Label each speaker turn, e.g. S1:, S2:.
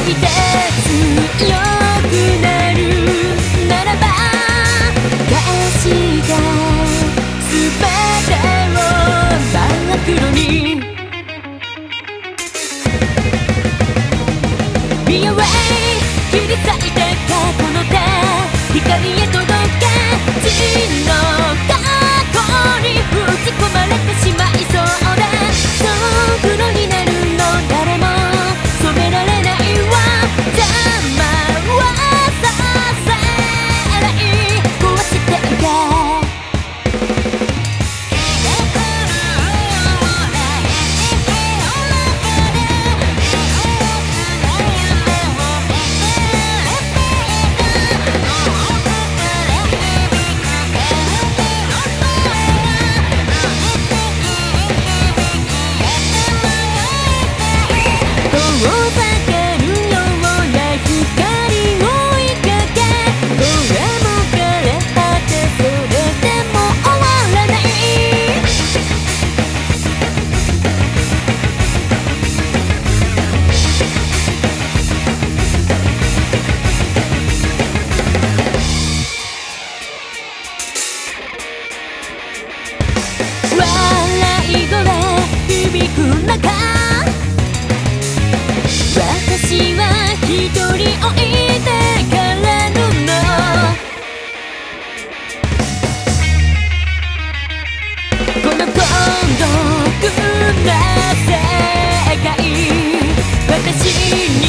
S1: いて強くなるならば返した全てを真っ黒に Be away 切り裂いて過去の手光へ届け真の過去に打ち込まれてしまいそうでそう黒になるの誰も染められないわ邪魔はさせない壊していけ私は一人置いてからぬのこの孤独な世界私に